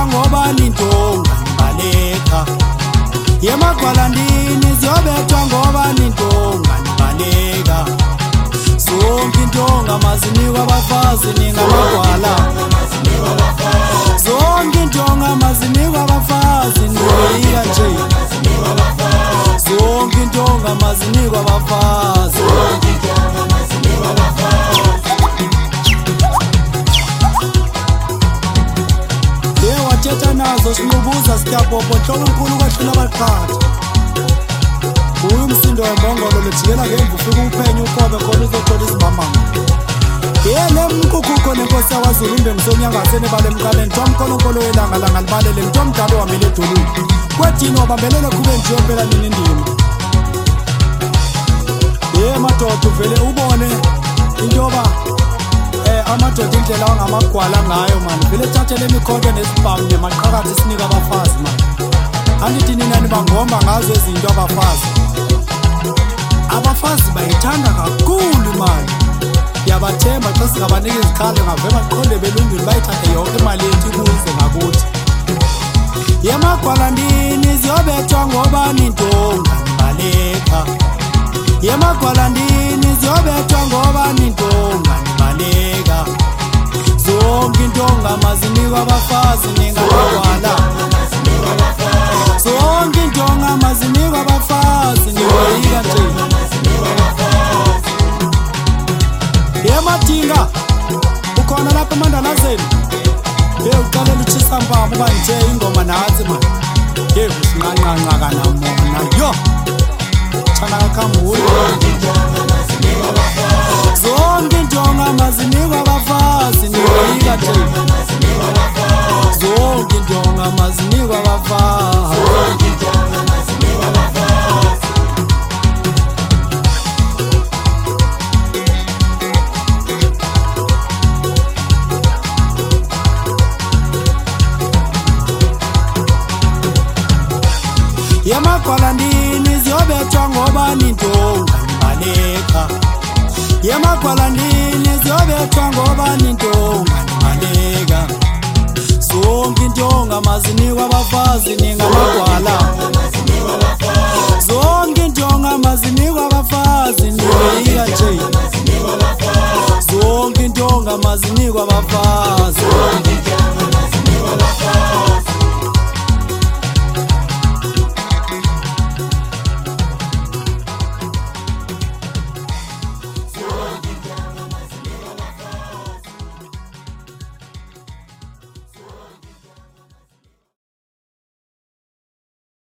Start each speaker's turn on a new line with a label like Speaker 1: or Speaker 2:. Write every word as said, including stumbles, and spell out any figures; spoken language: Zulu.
Speaker 1: ngoba nintonga nibaleka yemagwalandini ziyobethwa ngoba nintonga nibaleka zonke intonga mazinikwa abafazi ningamagwala zonke intonga mazinikwa abafazi nibaleka nje zonke intonga mazinikwa abafazi wathetha nazo sinubuza sityapopo nhloko-nkulu kwehlula abaqatha uyu umsindo wembongolo lejikela ngemva ufika uphenya ukobe khona uzothola izimamanga yele mkukhukho nenkosi yakwaZulu umbengisonyangaseni balemkaleni thomkholonkolo welanga langa libalele mthomdala wamele edolweni kwedini wabambelele khube njiyopela nini indima ye madoda uvele ubone into yoba amadoda indlela wangamagwala ngayo mani vele thathele imikhonto nesibhamu nemaqhakathi isinika abafazi mani andithi nina nibangomba ngazo izinto abafazi abafazi bayithanda kakhulu imali yabathemba xa singabanika izikhalo ngave baqonde belungile bayithathe yonke imali yethu ibuze ngakuthi yemagwalandini ziyobethwa ngoba nintonga nibaleka yemagwalandini ziyobethwa ngoba nintonga nibaleka zonke intonga mazinikwa abafazi ningamagwala zonke intonga mazinikwa abafazi nibaleka nje yemadinga ukhona lapha emandalazeni ye uqalela utshisa mpama uba nje ingoma nathi mani ye usinqanqanqaka namona yo chana kakhambule zonke intonga mazinikwa abafazi nibaleka nje zonke intonga mazinikwa abafazi yemagwalandini ziyobethwa ngoba nintonga nibaleka yemagwalandini ziyobethwa ngoba nintonga nibaleka zonke intonga mazinikwa abafazi ningamagwala zonke intonga mazinikwa abafazi nibaleka nje zonke intonga mazinikwa abafazi